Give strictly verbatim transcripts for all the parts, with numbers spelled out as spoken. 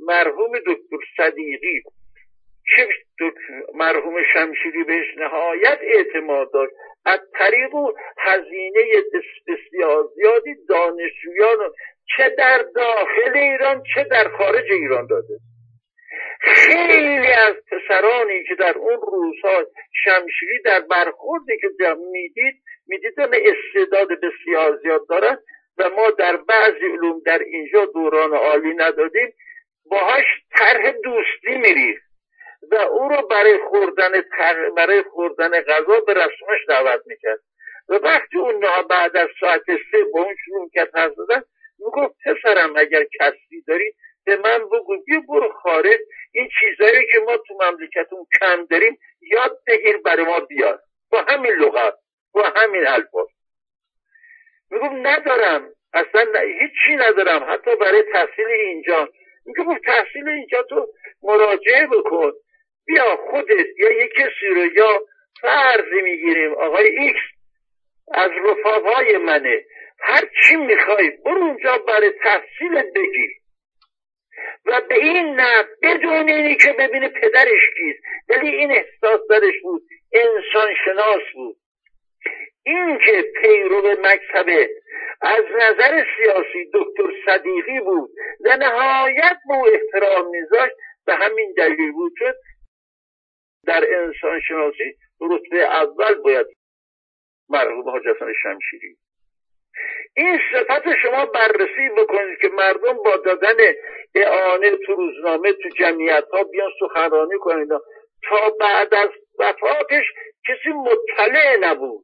مرحوم دکتر صدیقی که مرحوم شمشیری بهش نهایت اعتماد داشت، از طریق و هزینه بسیار زیادی دانشجویان چه در داخل ایران چه در خارج ایران داده. خیلی از پسرانی که در اون روزها شمشیری در برخوردی که میدید میدیدن استعداد بسیار زیاد دارن و ما در بعضی علوم در اینجا دوران عالی ندادیم، باهاش طرح دوستی میریخت و او رو برای خوردن تر... برای خوردن غذا به رسمش دعوت میکرد و وقتی اون بعد از ساعت سه با اون شروع کرد حرف زدن میگفت پسرم اگر کسی داری به من بگو، بیا برو خارج، این چیزایی که ما تو مملکتون کم داریم یاد بگیر برای ما بیار با همین لغت با همین الفاظ. میگفت ندارم اصلا ن... هیچی ندارم حتی برای تحصیل اینجا. میگفت تحصیل اینجا تو مراجعه بکن، بیا خودت یا یک کسی رو، یا فرضی میگیریم آقای ایکس از رفاقای منه، هر چی میخوای برو اونجا برای تحصیلت بگیر و به این نه بدون اینی که ببینه پدرش کیست، ولی این احساس درش بود، انسان شناس بود. این که پیرو مکتب از نظر سیاسی دکتر صدیقی بود و نهایت به احترام میذاشت، به همین دلیل بود که در انسان شناسی رتبه اول باید مرحوم حاج حسن شمشیری. این صفت شما بررسی بکنید که مردم با دادن اعانه تو روزنامه تو جمعیت ها بیان سخنرانی کنید، تا بعد از وفاتش کسی مطلع نبود.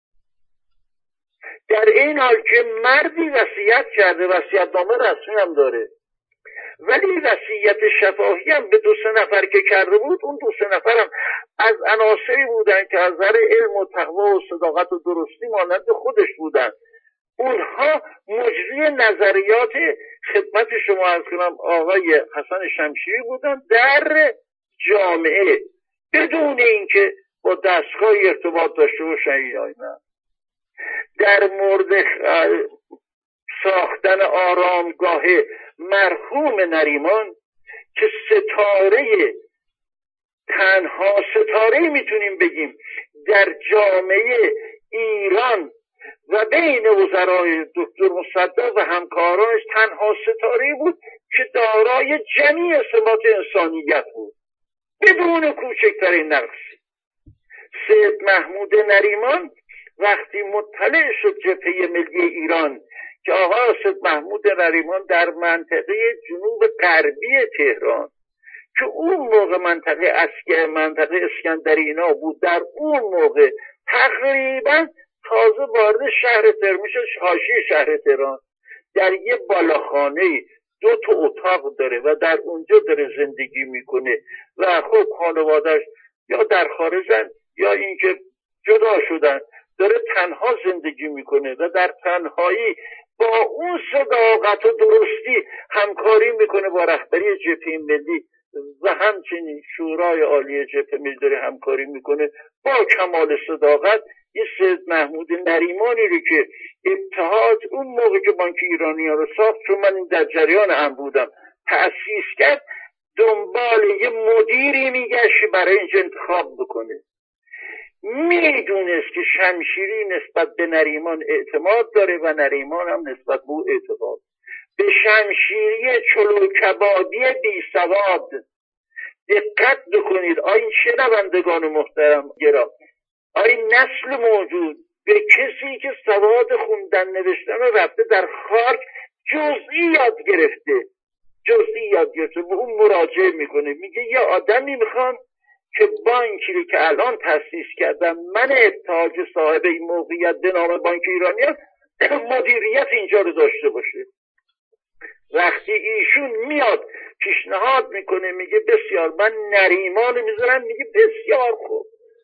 در این حال که مردی وصیت کرده، وصیت‌نامه رسمی هم داره، ولی وصیت شفاهی هم به دو سه نفر که کرده بود، اون دو سه نفر هم از عناصری بودن که از نظر علم و تقوا و صداقت و درستی مانند خودش بودن. اونها مجری نظریات خدمت شما از کنم آقای حسن شمشیری بودن در جامعه، بدون اینکه با دستگاه ارتباط داشته باشن. اینا در مورد ساختن آرامگاه مرحوم نریمان که ستاره، تنها ستاره میتونیم بگیم در جامعه ایران و بین وزرای دکتر مصدق و همکارانش، تنها ستاره بود که دارای جمیع صفات انسانیت بود بدون کوچکترین نقصی. سید محمود نریمان وقتی مطلع شد جبهه ملی ایران که آقا سید محمود نریمان در منطقه جنوب غربی تهران که اون موقع منطقه اسکر منطقه اسکندرینا بود، در اون موقع تقریبا تازه وارد شهر تهران میشه، حاشیه شهر تهران، در یه بالاخانه دو تا اتاق داره و در اونجا داره زندگی میکنه و خب خانواده‌اش یا در خارجن یا اینکه جدا شدن، داره تنها زندگی میکنه و در تنهایی با اون صداقت و درستی همکاری میکنه با رهبری جبهه ملی و همچنین شورای عالی جبهه ملی داره همکاری میکنه با کمال صداقت. این سید محمود نریمانی رو که اتحاد اون موقع که بانک ایرانی ها رو ساخت، چون من در جریان هم بودم، تأسیس کرد، دنبال یه مدیری میگشت برای اینجا انتخاب بکنه. میدونست که شمشیری نسبت به نریمان اعتماد داره و نریمان هم نسبت به او اعتماد. به شمشیری چلو کبابی بی سواد دقت بکنید. آین شنوندگان محترم گرام، آین نسل موجود، به کسی که سواد خوندن نوشتن رفته در خاک جزئی یاد گرفته جزئی یاد گرفته به اون مراجعه میکنه، میگه یه آدمی میخوام که بانکی رو که الان تأسیس کردم من ابتهاج صاحب این موقعیت به نام بانک ایرانی مدیریت اینجا رو داشته باشه. وقتی ایشون میاد پیشنهاد میکنه، میگه بسیار، من نریمان میذارم، میگه بسیار خوب.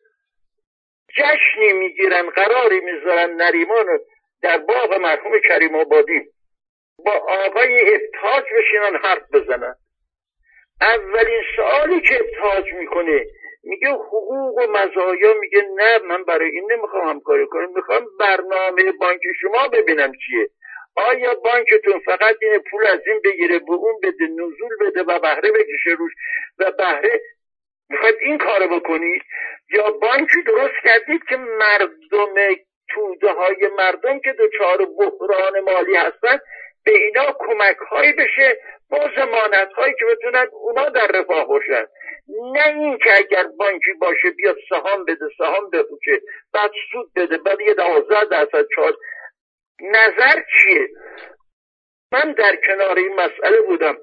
جشنی میگیرن، قراری میذارن نریمان در باغ مرحوم کریم آبادی با آقای ابتهاج بشینن حرف بزنن. اولین سوالی که ابتهاج میکنه میگه حقوق و مزایا، میگه نه من برای این نمیخوام همکاری کنم، میخوام برنامه بانک شما ببینم چیه. آیا بانکتون فقط این پول از این بگیره به اون بده نزول بده و بهره بکشه روش و بهره میخواید این کارو بکنید؟ یا بانکی درست کردید که مردم توده های مردم که دچار بحران مالی هستن به اینا کمک هایی بشه با ضمانت هایی که بتونن اونا در رفاه باشن، نه این که اگر بانکی باشه بیاد سهام بده سهام بفروشه بعد سود بده بعد یه دوازده درصد چهار. نظر چیه؟ من در کنار این مسئله بودم.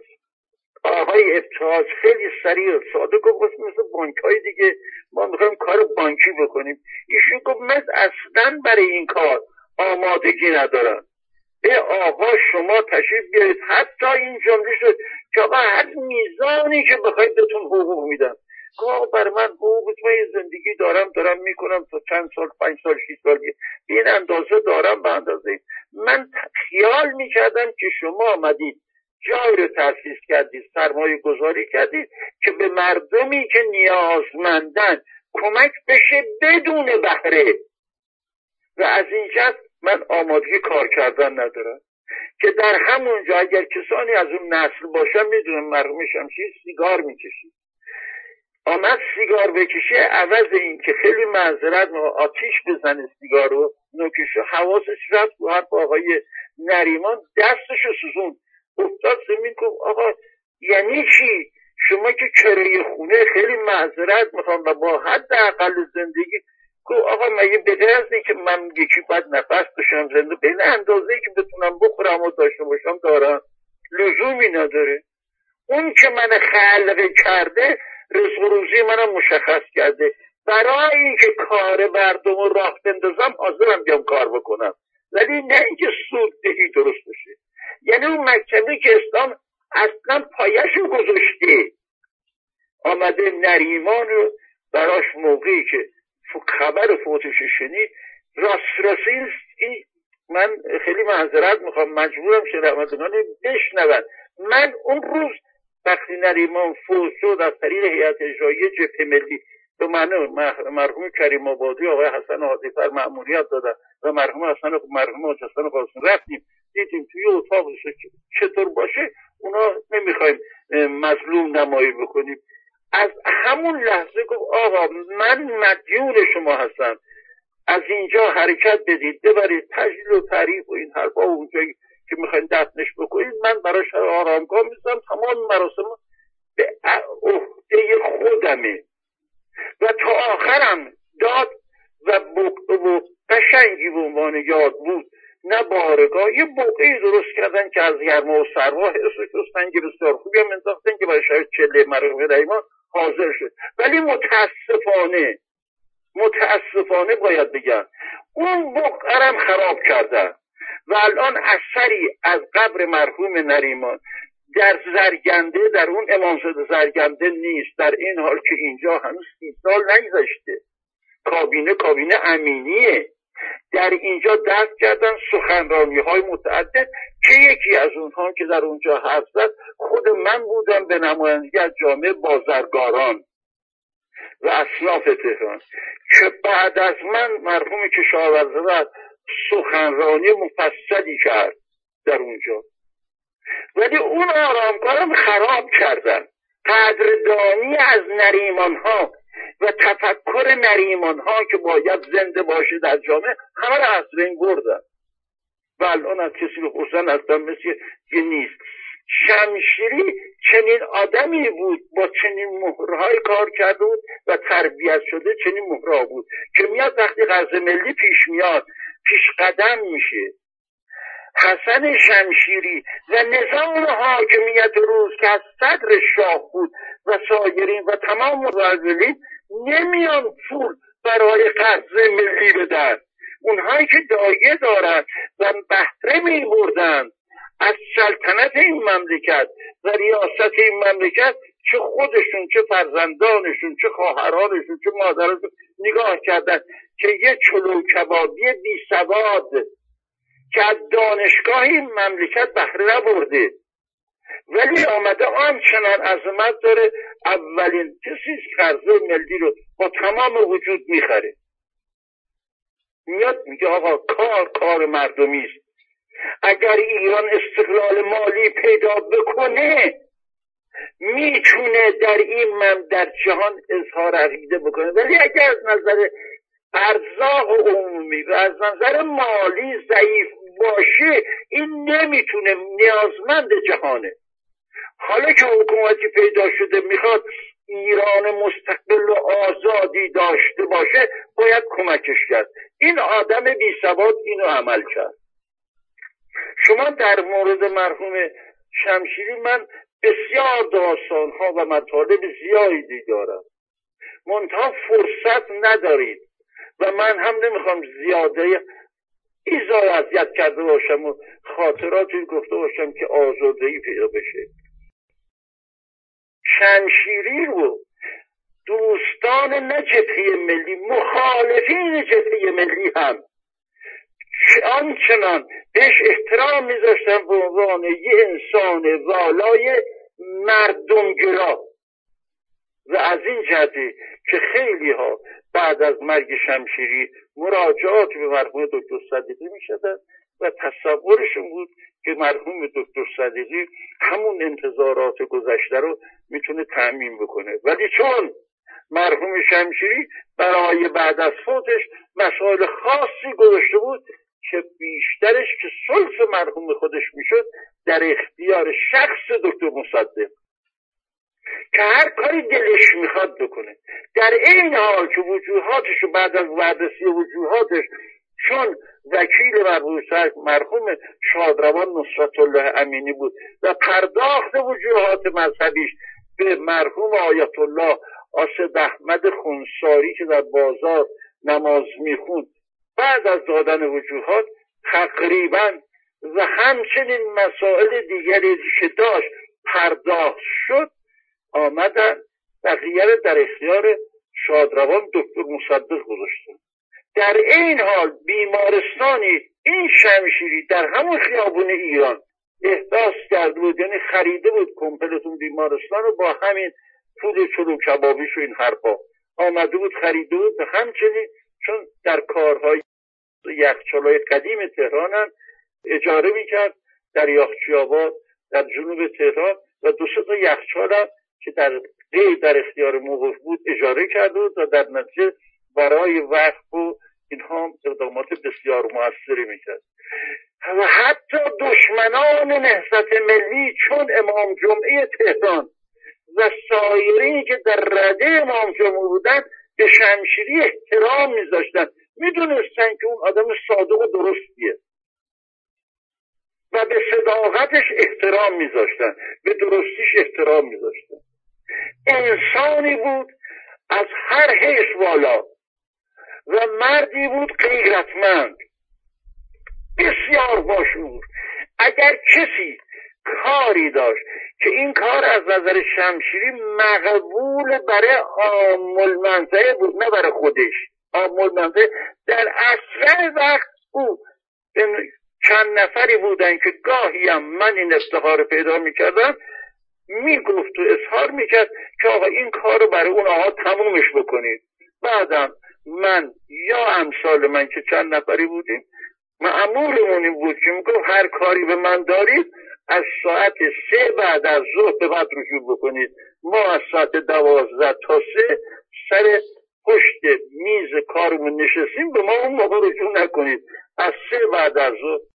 آقای ابتهاج خیلی سریع ساده گفت مثل بانک های دیگه ما میخوایم کار بانکی بکنیم. ایشون گفت من اصلا برای این کار آمادگی ندارم. به آقا شما تشریف بیارید. حتی این جمله شد که آقا هر میزانی که بخواید بهتون حقوق میدم. گفت بر من حقوق من زندگی دارم دارم میکنم تا چند سال پنج سال شیش سال این اندازه دارم به اندازه. من خیال میکردم که شما آمدید جای رو تأسیس کردید سرمایه گذاری کردید که به مردمی که نیازمندن کمک بشه بدون بهره و از این جهت من آمادگی کار کردن ندارم که در همونجا اگر کسانی از اون نسل باشن میدونم مرحوم شمشیر سیگار میکشید آمد سیگار بکشه عوض این که خیلی معذرت آتیش بزنه سیگار رو نوکشه حواسش رفت و حرف آقای نریمان دستشو سوزون افتاد زمین گفت آقا یعنی چی؟ شما که کرایه خونه خیلی معذرت میخوام و با حد اقل زندگی گفت آقا مگه بهتر از اینه که من یکی بعد نفس بشم زنده به این اندازه‌ای که بتونم بخورم و داشته باشم دارم لزومی نداره. اون که من خلق کرده رزق و روزی منم مشخص کرده برای اینکه کار مردم رو راه بندازم حاضرم بیام کار بکنم ولی نه اینکه سود دهی درست بشه. یعنی اون مکتبی که اسلام اصلا پایشو گذاشته آمده نریمان رو براش موقعی که خبر فوتش شنید راست راست این من خیلی معذرت میخوام مجبورم شنوندگان بشنون. من اون روز وقتی نریمان فوت شد از طریق هیئت اجرایی جبهه ملی به من مرحوم کریم آبادی آقای حسن عاطفر مأموریت دادن و مرحوم حسن مرحوم حسن قاسم رفتیم دیدیم توی اتاق چطور باشه اونا نمیخوایم مظلوم نمایی بکنیم. از همون لحظه گفت آقا من مدیون شما هستم از اینجا حرکت بدید ببرید تجلیل و تعریف و این حرفا و اونجایی که میخواین دفنش بکنید من براش آرامگاه میذارم تمام مراسم به عهده خودمه و تا آخرم داد و قشنگی به عنوان یاد بود نه بارگاه یه بقعی درست کردن که از گرما و سرما حسش و سنگ بسیار خوبی هم انداختن که برای شاید چله مرحوم نریمان حاضر شد. ولی متاسفانه متاسفانه باید بگم اون بقعرم خراب کردن و الان اثری از قبر مرحوم نریمان در زرگنده در اون امامزاده زرگنده نیست. در این حال که اینجا هنوز سی سال نگذشته کابینه کابینه امینیه در اینجا دست کردن سخنرانی های متعدد که یکی از اونها که در اونجا حرف زد خود من بودم به نمایندگی از جامعه بازرگاران و اصناف تهران که بعد از من مرحوم کشاورزه سخنرانی مفصلی کرد در اونجا ولی اون آرامگاهم خراب کردن. قدردانی از نریمان ها و تفکر نریمان ها که باید زنده باشه در جامعه همه را از بین بردن و الان از کسی بپرسن اصلا مثل که نیست. شمشیری چنین آدمی بود با چنین مهرهای کار کرده بود و تربیت شده چنین مهرها بود که میاد وقتی قرض ملی پیش میاد پیش قدم میشه. حسن شمشیری و نظام حاکمیت روز که از صدر شاه بود و سایرین و تمام متولین نمیان پول برای قرض ملی بدن. اونهایی که دایه دارن و بهره می بردن از سلطنت این مملکت و ریاست این مملکت چه خودشون چه فرزندانشون چه خواهرانشون چه مادرانشون نگاه کردن که یه چلو کبابی بی سواد که از دانشگاه این مملکت بهره نبرده ولی آمده آنچنان عظمت داره اولین کسی قرض ملی رو با تمام وجود میخره. میاد میگه آقا کار کار مردمی است اگر ایران استقلال مالی پیدا بکنه میتونه در این من در جهان اظهار عقیده بکنه، ولی اگر از نظر ارزاق عمومی و از نظر مالی ضعیف باشه این نمیتونه، نیازمند جهانه. حالا که حکومتی پیدا شده میخواد ایران مستقل و آزادی داشته باشه باید کمکش کرد. این آدم بی سواد اینو عمل کرد. شما در مورد مرحوم شمشیری من بسیار داستانها و مطالب زیادی دارم، منتها فرصت ندارید و من هم نمیخوام زیاده ایزا اذیت کرده باشم و خاطراتی گفته باشم که آزادگی پیدا بشه. شمشیری رو دوستان نه جبهه ملی، مخالفین جبهه ملی هم آنچنان بهش احترام میذاشتن به عنوان یه انسان والای مردمگرا و از این جهتی که خیلی ها بعد از مرگ شمشیری مراجعات به مرحوم دکتر صدیقی میشدن و تصورشون بود که مرحوم دکتر صدیقی همون انتظارات گذشته رو میتونه تأمین بکنه، ولی چون مرحوم شمشیری برای بعد از فوتش مسائل خاصی گذاشته بود که بیشترش که ثلث مرحوم خودش میشد در اختیار شخص دکتر مصدق که هر کاری دلش میخواد بکنه، در این حال که وجوهاتش بعد از بررسی وجوهاتش چون وکیل مرحوم شادروان نصرت الله امینی بود و پرداخت وجوهات مذهبیش به مرحوم آیت الله آصد احمد خونساری که در بازار نماز میخوند، بعد از دادن وجوهات تقریبا و همچنین مسائل دیگری که داشت پرداخت شد، آمدن بقیه در اختیار شادروان دکتر مصدق گذاشتن. در این حال بیمارستانی این شمشیری در همون خیابون ایران احداث کرده بود، یعنی خریده بود کمپلتون بیمارستان رو با همین پول چلو کبابیش و این حرفا آمده بود خریده بود. و همچنین چون در کارهای یخچالای قدیم تهران هم اجاره میکرد در یاخچی آباد در جنوب تهران و دو سه تا یخچال هم که در غیر در اختیار موقف بود اجاره کرده بود و در نتیجه برای وقف و اینها اقدامات بسیار موثری میکرد. و حتی دشمنان نهضت ملی چون امام جمعه تهران و سایری که در رده امام جمعه بودن به شمشیری احترام میذاشتن، میدونستن که اون آدم صادق و درستیه و به صداقتش احترام میذاشتن، به درستیش احترام میذاشتن. انسانی بود از هر حیث والا و مردی بود غیرتمند بسیار باشعور. اگر کسی کاری داشت که این کار از نظر شمشیری مقبول برای عام المنفعه بود نه برای خودش، عام المنفعه در اصل وقت او چند نفری بودن که گاهی هم من این افتخار پیدا میکردم میگفت و اظهار میکرد که آقا این کار رو برای اون آقا تمومش بکنید. بعدم من یا امثال من که چند نفری بودیم مأمورمون این بود که میگفت هر کاری به من دارید از ساعت سه بعد از ظهر به بعد رجوع بکنید. ما از ساعت دوازده تا سه سر پشت میز کارمون نشستیم، به ما اون موقع رجوع نکنید. از سه بعد از ظهر